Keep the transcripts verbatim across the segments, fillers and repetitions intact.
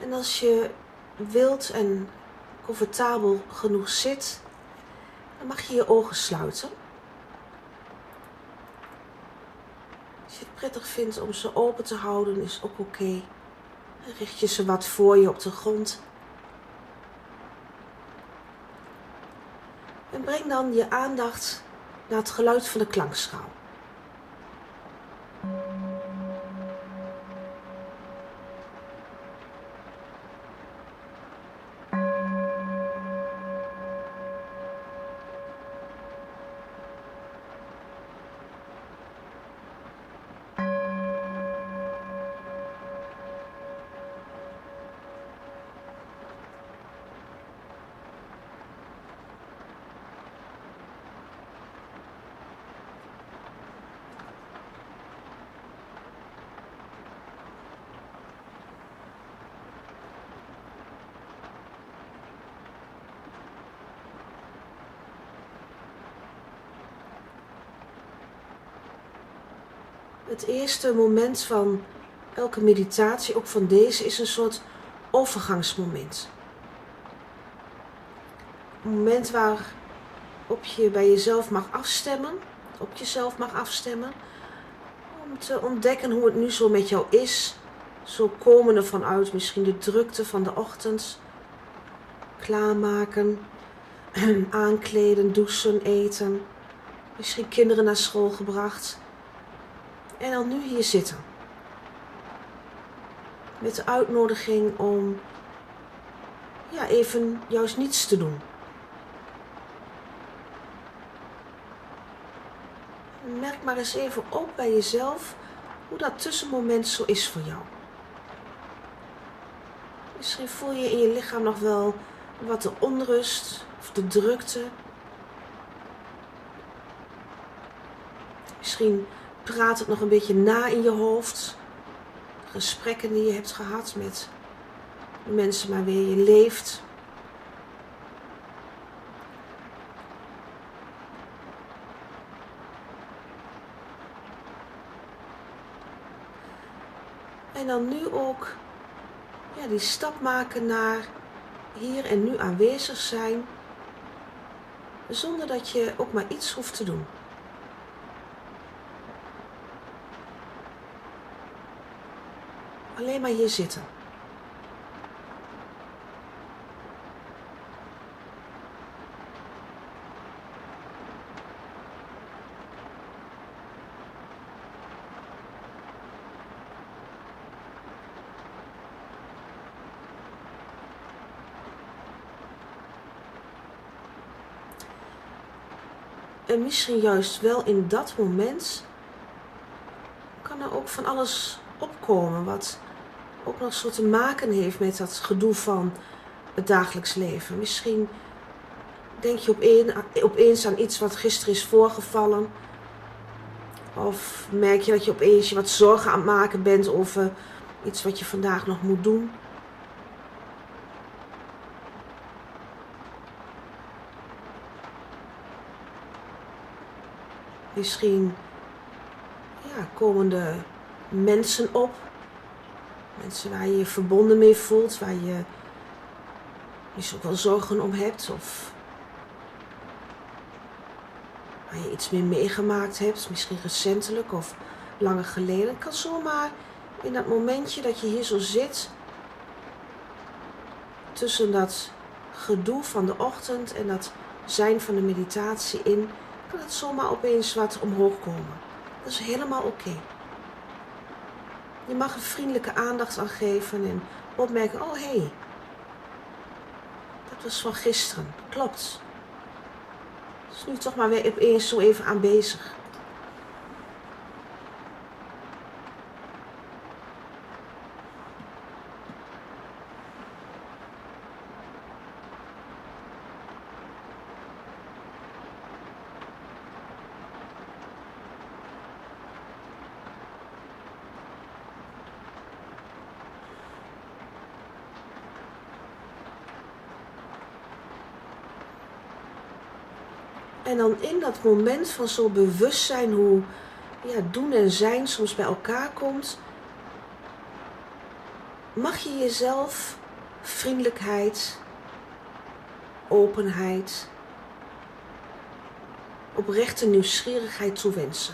En als je wilt en comfortabel genoeg zit, dan mag je je ogen sluiten. Als je het prettig vindt om ze open te houden, is ook oké. Okay. Richt je ze wat voor je op de grond. En breng dan je aandacht naar het geluid van de klankschaal. Het eerste moment van elke meditatie, ook van deze, is een soort overgangsmoment. Een moment waarop je bij jezelf mag afstemmen, op jezelf mag afstemmen, om te ontdekken hoe het nu zo met jou is, zo komende vanuit misschien de drukte van de ochtend, klaarmaken, aankleden, douchen, eten, misschien kinderen naar school gebracht. En dan nu hier zitten. Met de uitnodiging om ja, even juist niets te doen. Merk maar eens even op bij jezelf hoe dat tussenmoment zo is voor jou. Misschien voel je in je lichaam nog wel wat de onrust of de drukte. Misschien praat het nog een beetje na in je hoofd. Gesprekken die je hebt gehad met de mensen waarmee je leeft. En dan nu ook ja, die stap maken naar hier en nu aanwezig zijn. Zonder dat je ook maar iets hoeft te doen. Alleen maar hier zitten. En misschien juist wel in dat moment kan er ook van alles opkomen wat ook nog zo te maken heeft met dat gedoe van het dagelijks leven. Misschien denk je opeen, opeens aan iets wat gisteren is voorgevallen. Of merk je dat je opeens je wat zorgen aan het maken bent over iets wat je vandaag nog moet doen. Misschien ja, komen er mensen op. Mensen waar je je verbonden mee voelt. Waar je misschien ook wel zorgen om hebt. Of waar je iets mee meegemaakt hebt. Misschien recentelijk of langer geleden. Het kan zomaar in dat momentje dat je hier zo zit. Tussen dat gedoe van de ochtend en dat zijn van de meditatie in. Kan het zomaar opeens wat omhoog komen. Dat is helemaal oké. Okay. Je mag er vriendelijke aandacht aan geven en opmerken, oh hé, hey, dat was van gisteren, klopt. Dus nu toch maar weer opeens zo even aanwezig. En dan in dat moment van zo bewustzijn hoe ja, doen en zijn soms bij elkaar komt, mag je jezelf vriendelijkheid, openheid, oprechte nieuwsgierigheid toewensen.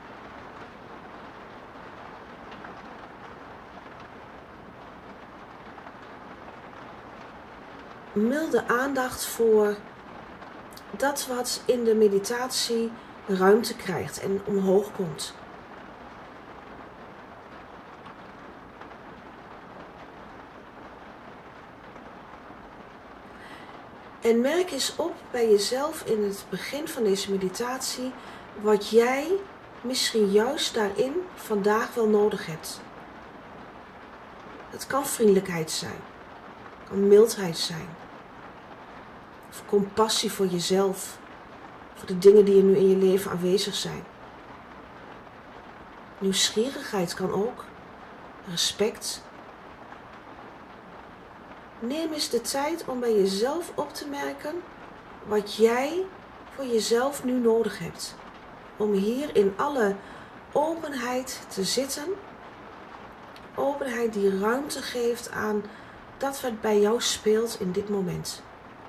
Milde aandacht voor dat wat in de meditatie ruimte krijgt en omhoog komt. En merk eens op bij jezelf in het begin van deze meditatie wat jij misschien juist daarin vandaag wel nodig hebt. Het kan vriendelijkheid zijn, het kan mildheid zijn, of compassie voor jezelf, voor de dingen die er nu in je leven aanwezig zijn. Nieuwsgierigheid kan ook, respect. Neem eens de tijd om bij jezelf op te merken wat jij voor jezelf nu nodig hebt. Om hier in alle openheid te zitten. Openheid die ruimte geeft aan dat wat bij jou speelt in dit moment.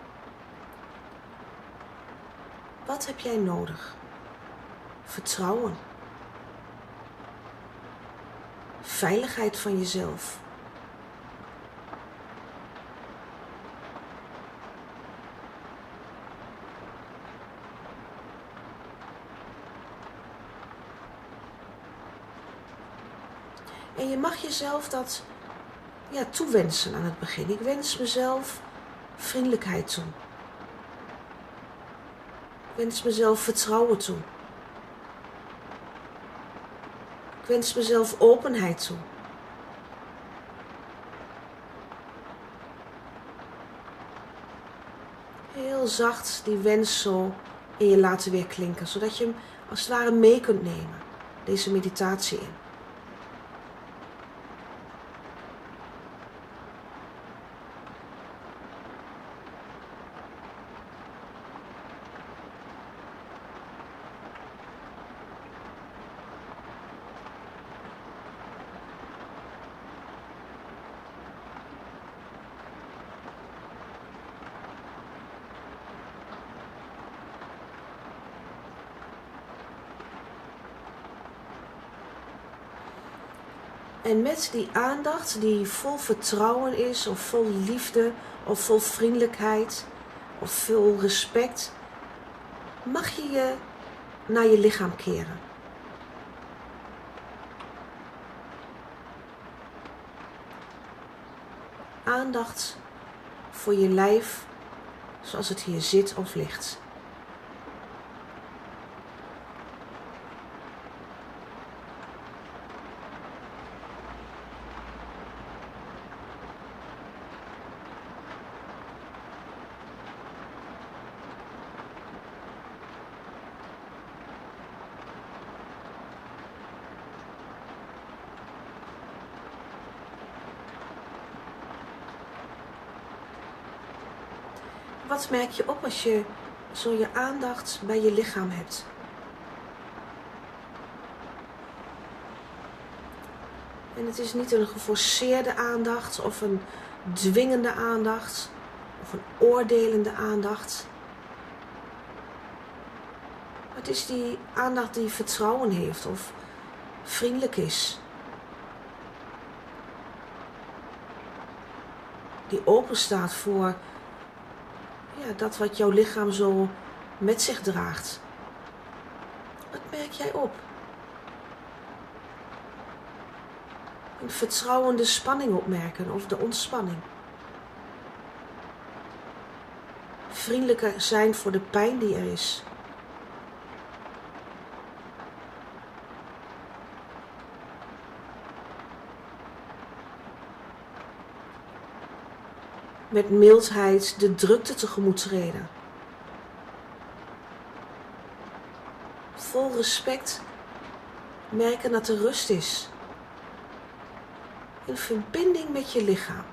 Wat heb jij nodig? Vertrouwen. Veiligheid van jezelf. En je mag jezelf dat ja, toewensen aan het begin. Ik wens mezelf vriendelijkheid toe. Ik wens mezelf vertrouwen toe. Ik wens mezelf openheid toe. Heel zacht die wens zo in je laten weerklinken, zodat je hem als het ware mee kunt nemen, deze meditatie in. En met die aandacht die vol vertrouwen is, of vol liefde, of vol vriendelijkheid, of vol respect, mag je je naar je lichaam keren. Aandacht voor je lijf, zoals het hier zit of ligt. Wat merk je op als je zo je aandacht bij je lichaam hebt? En het is niet een geforceerde aandacht of een dwingende aandacht of een oordelende aandacht. Het is die aandacht die vertrouwen heeft of vriendelijk is. Die open staat voor ja, dat wat jouw lichaam zo met zich draagt. Wat merk jij op? Een vertrouwende spanning opmerken of de ontspanning. Vriendelijker zijn voor de pijn die er is. Met mildheid de drukte tegemoet treden. Vol respect merken dat er rust is. In verbinding met je lichaam.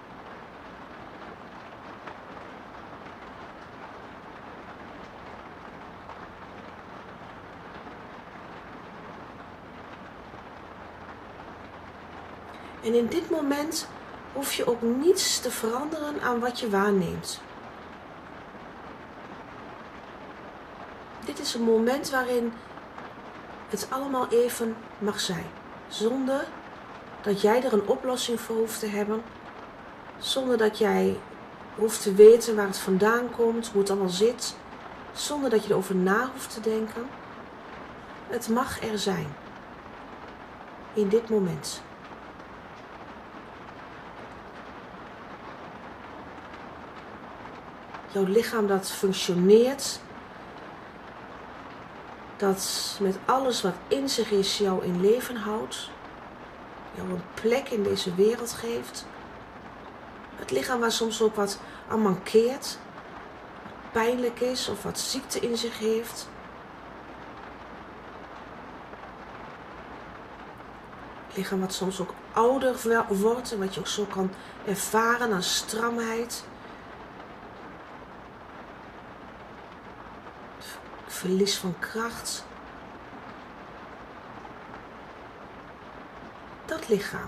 En in dit moment hoef je ook niets te veranderen aan wat je waarneemt. Dit is een moment waarin het allemaal even mag zijn. Zonder dat jij er een oplossing voor hoeft te hebben. Zonder dat jij hoeft te weten waar het vandaan komt, hoe het allemaal zit. Zonder dat je erover na hoeft te denken. Het mag er zijn. In dit moment. Jouw lichaam dat functioneert. Dat met alles wat in zich is jou in leven houdt. Jou een plek in deze wereld geeft. Het lichaam waar soms ook wat aan mankeert. Pijnlijk is of wat ziekte in zich heeft. Het lichaam wat soms ook ouder wordt en wat je ook zo kan ervaren aan stramheid. Verlies van kracht. Dat lichaam.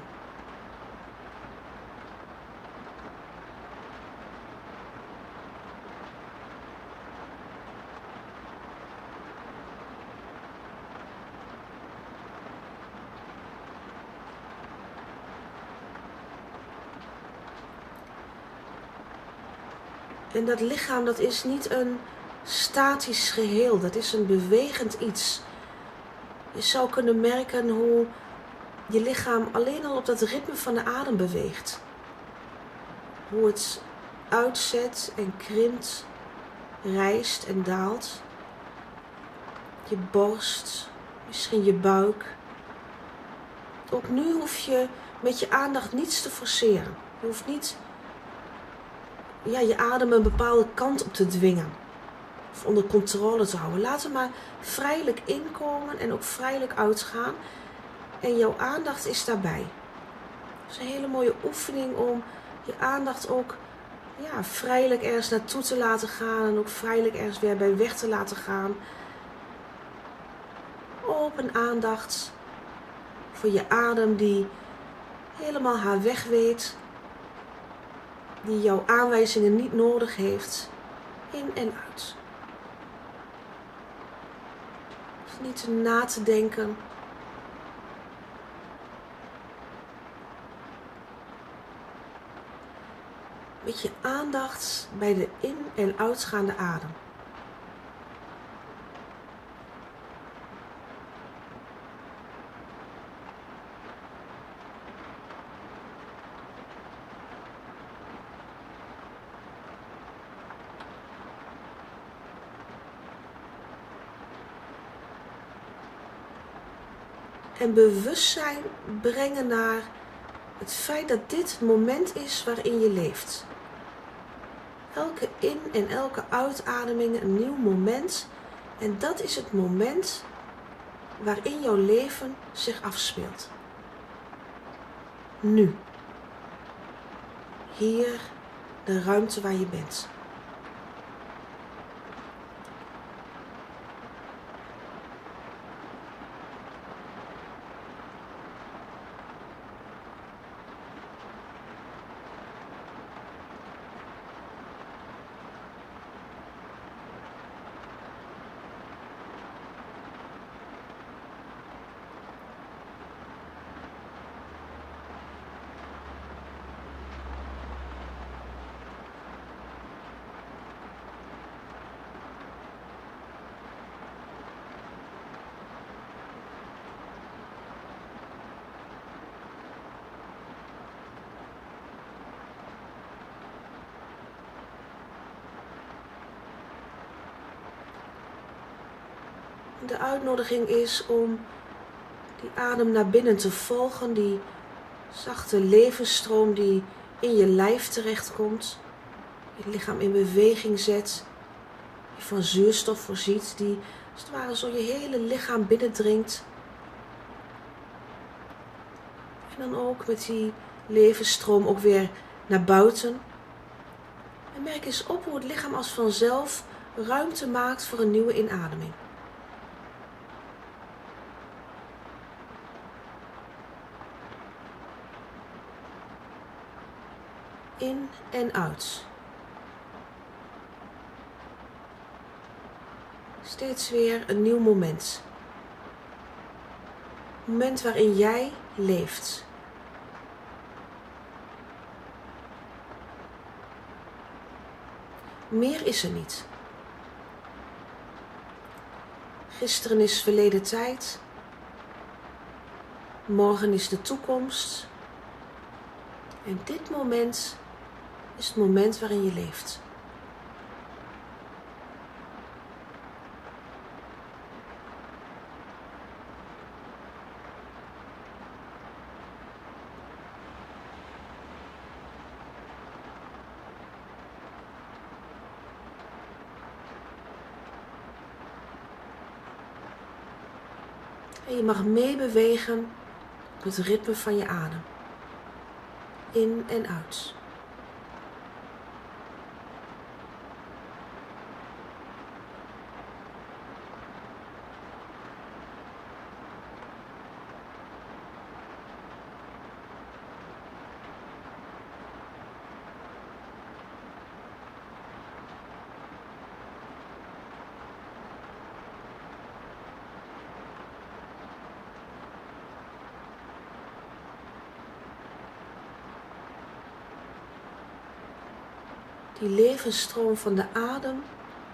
En dat lichaam, dat is niet een statisch geheel, dat is een bewegend iets. Je zou kunnen merken hoe je lichaam alleen al op dat ritme van de adem beweegt. Hoe het uitzet en krimpt, rijst en daalt. Je borst, misschien je buik. Ook nu hoef je met je aandacht niets te forceren. Je hoeft niet ja, je adem een bepaalde kant op te dwingen. Of onder controle te houden. Laat hem maar vrijelijk inkomen en ook vrijelijk uitgaan. En jouw aandacht is daarbij. Het is een hele mooie oefening om je aandacht ook ja, vrijelijk ergens naartoe te laten gaan. En ook vrijelijk ergens weer bij weg te laten gaan. Open aandacht voor je adem die helemaal haar weg weet. Die jouw aanwijzingen niet nodig heeft. In en uit. Niet na te denken. Met je aandacht bij de in- en uitgaande adem. En bewustzijn brengen naar het feit dat dit het moment is waarin je leeft. Elke in- en elke uitademing een nieuw moment. En dat is het moment waarin jouw leven zich afspeelt. Nu. Hier, de ruimte waar je bent. De uitnodiging is om die adem naar binnen te volgen, die zachte levensstroom die in je lijf terechtkomt, je lichaam in beweging zet, je van zuurstof voorziet, die als het ware zo je hele lichaam binnendringt. En dan ook met die levensstroom ook weer naar buiten. En merk eens op hoe het lichaam als vanzelf ruimte maakt voor een nieuwe inademing. In en uit. Steeds weer een nieuw moment. Een moment waarin jij leeft. Meer is er niet. Gisteren is verleden tijd. Morgen is de toekomst. En dit moment is het moment waarin je leeft. En je mag meebewegen op het ritme van je adem. In en uit. Die levensstroom van de adem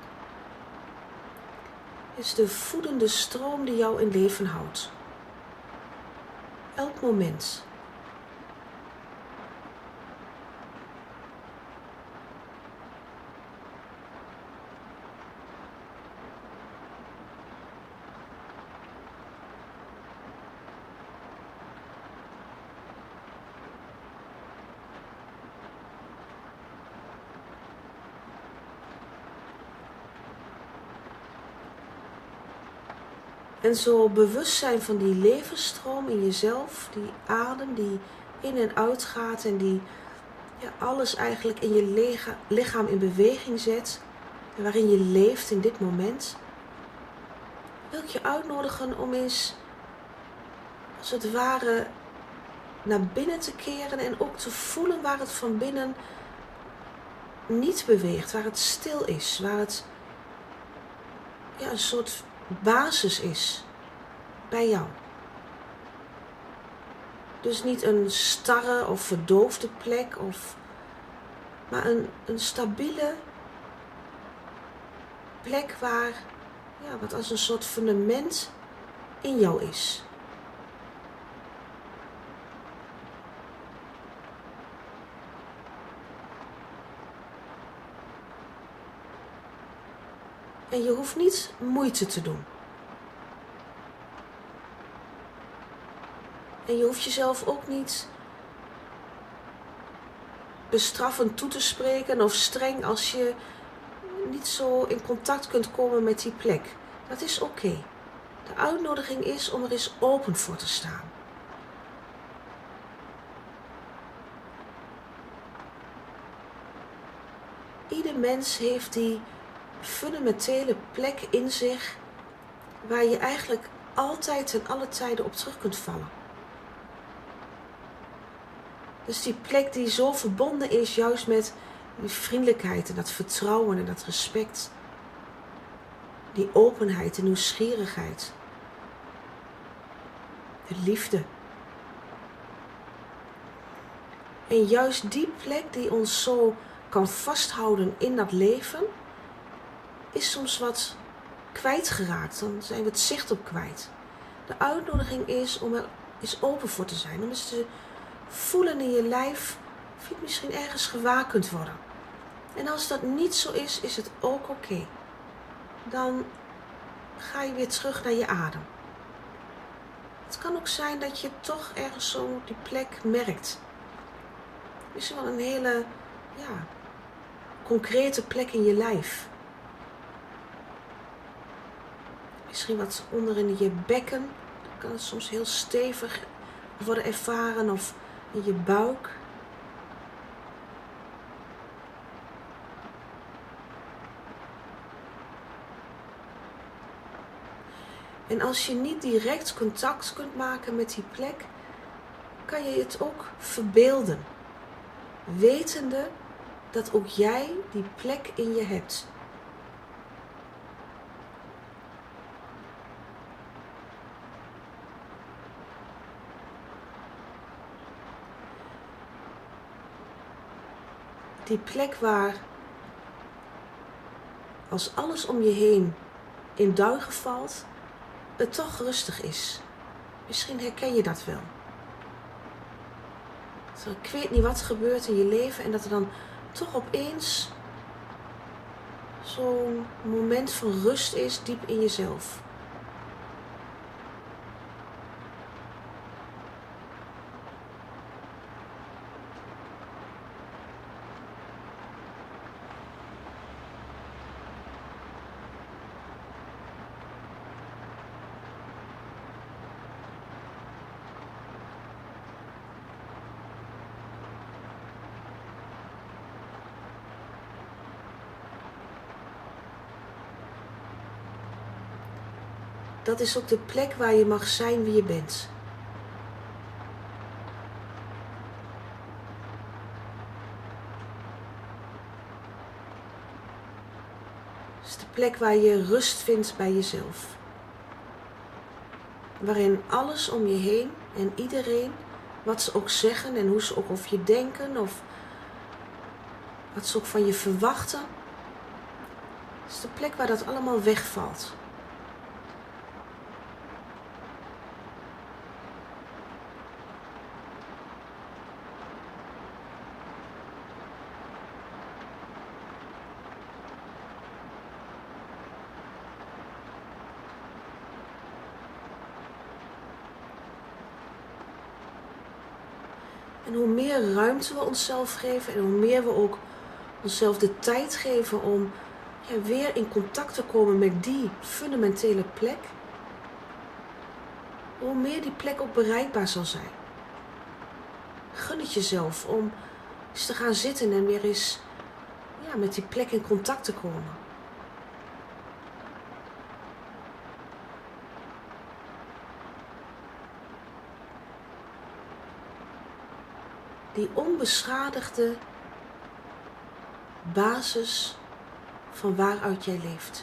is de voedende stroom die jou in leven houdt. Elk moment. En zo bewust zijn van die levensstroom in jezelf, die adem die in en uit gaat en die ja, alles eigenlijk in je lichaam in beweging zet en waarin je leeft in dit moment, wil ik je uitnodigen om eens als het ware naar binnen te keren en ook te voelen waar het van binnen niet beweegt, waar het stil is, waar het ja, een soort basis is bij jou. Dus niet een starre of verdoofde plek, of, maar een, een stabiele plek waar, ja, wat als een soort fundament in jou is. En je hoeft niet moeite te doen. En je hoeft jezelf ook niet bestraffend toe te spreken of streng als je niet zo in contact kunt komen met die plek. Dat is oké. Okay. De uitnodiging is om er eens open voor te staan. Ieder mens heeft die fundamentele plek in zich waar je eigenlijk altijd en alle tijden op terug kunt vallen. Dus die plek die zo verbonden is juist met die vriendelijkheid en dat vertrouwen en dat respect. Die openheid en nieuwsgierigheid. De liefde. En juist die plek die ons zo kan vasthouden in dat leven, is soms wat kwijtgeraakt. Dan zijn we het zicht op kwijt. De uitnodiging is om er eens open voor te zijn. Om eens te voelen in je lijf of je het misschien ergens gewaar kunt worden. En als dat niet zo is, is het ook oké. Okay. Dan ga je weer terug naar je adem. Het kan ook zijn dat je toch ergens zo die plek merkt. Misschien wel een hele ja, concrete plek in je lijf. Misschien wat onder in je bekken. Dan kan het soms heel stevig worden ervaren. Of in je buik. En als je niet direct contact kunt maken met die plek, kan je het ook verbeelden. wetende dat ook jij die plek in je hebt. Die plek waar, als alles om je heen in duigen valt, het toch rustig is. Misschien herken je dat wel. Zo, ik weet niet wat er gebeurt in je leven en dat er dan toch opeens zo'n moment van rust is diep in jezelf. Dat is ook de plek waar je mag zijn wie je bent. Het is de plek waar je rust vindt bij jezelf. Waarin alles om je heen en iedereen, wat ze ook zeggen en hoe ze ook over je denken of wat ze ook van je verwachten, is de plek waar dat allemaal wegvalt. En hoe meer ruimte we onszelf geven en hoe meer we ook onszelf de tijd geven om ja, weer in contact te komen met die fundamentele plek, hoe meer die plek ook bereikbaar zal zijn. Gun het jezelf om eens te gaan zitten en weer eens ja, met die plek in contact te komen. Die onbeschadigde basis van waaruit jij leeft.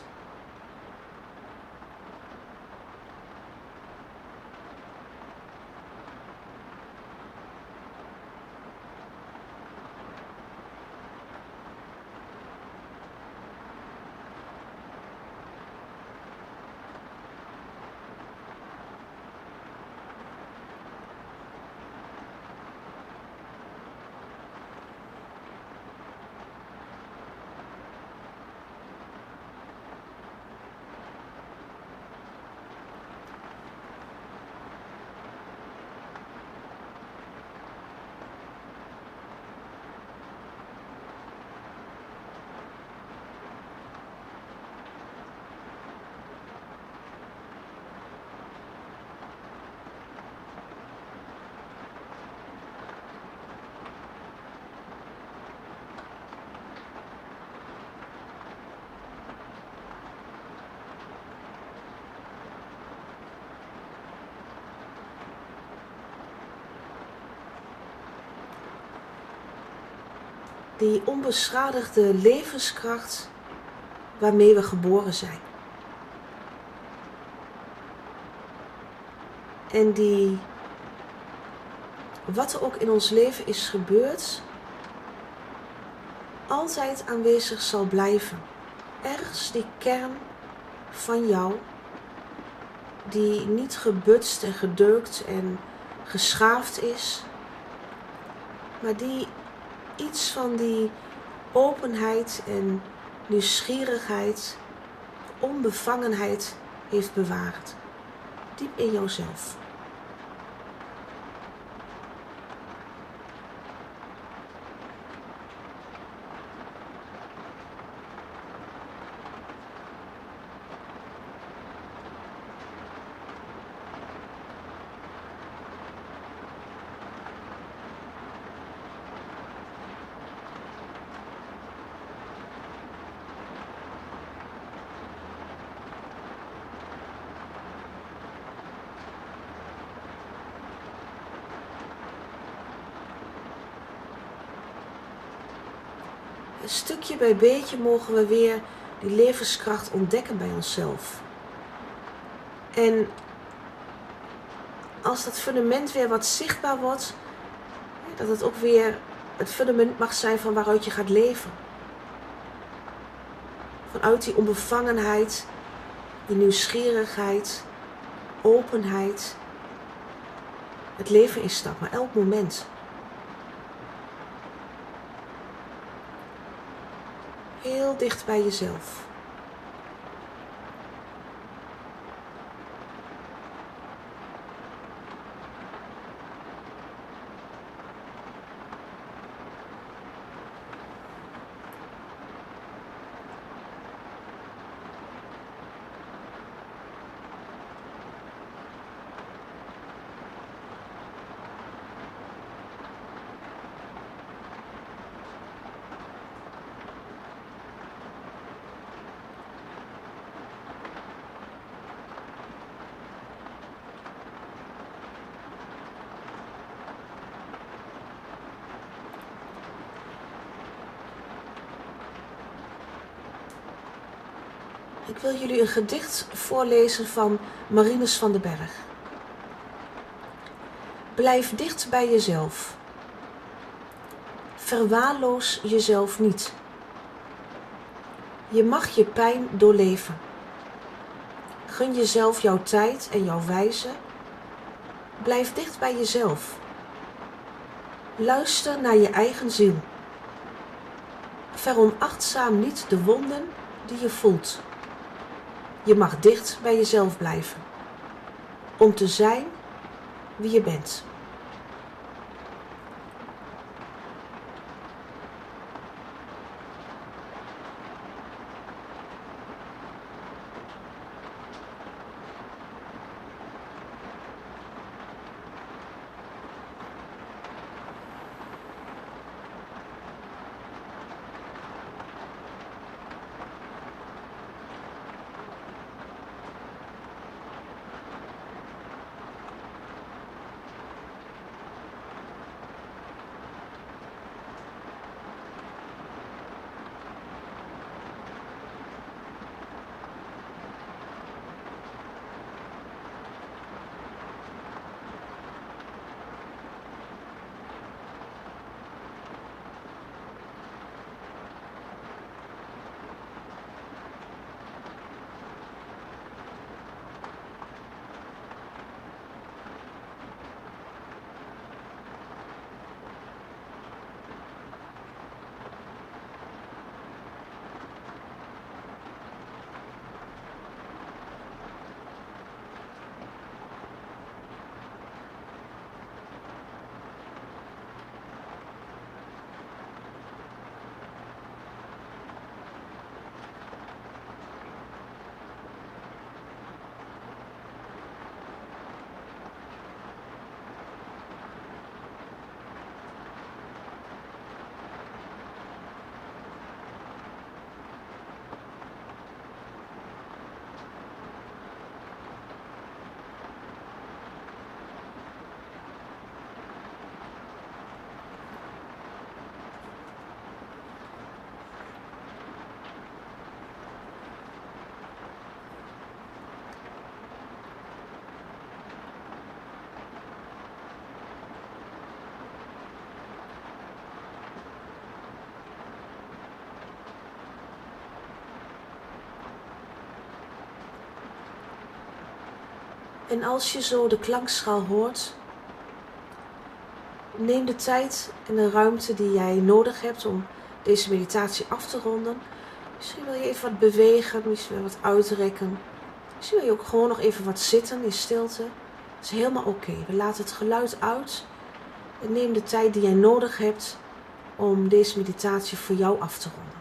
Die onbeschadigde levenskracht waarmee we geboren zijn. En die, wat er ook in ons leven is gebeurd, altijd aanwezig zal blijven. Ergens die kern van jou, die niet gebutst en gedeukt en geschaafd is, maar die iets van die openheid en nieuwsgierigheid, onbevangenheid heeft bewaard. Diep in jouzelf. stukje bij beetje mogen we weer die levenskracht ontdekken bij onszelf. En als dat fundament weer wat zichtbaar wordt, dat het ook weer het fundament mag zijn van waaruit je gaat leven. Vanuit die onbevangenheid, die nieuwsgierigheid, openheid, het leven instappen, elk moment. Heel dicht bij jezelf. Ik wil jullie een gedicht voorlezen van Marinus van den Berg. Blijf dicht bij jezelf. Verwaarloos jezelf niet. Je mag je pijn doorleven. Gun jezelf jouw tijd en jouw wijze. Blijf dicht bij jezelf. Luister naar je eigen ziel. Veronachtzaam niet de wonden die je voelt. Je mag dicht bij jezelf blijven, om te zijn wie je bent. En als je zo de klankschaal hoort, neem de tijd en de ruimte die jij nodig hebt om deze meditatie af te ronden. Misschien wil je even wat bewegen, misschien wil je wat uitrekken. Misschien wil je ook gewoon nog even wat zitten in stilte. Dat is helemaal oké. We laten het geluid uit en neem de tijd die jij nodig hebt om deze meditatie voor jou af te ronden.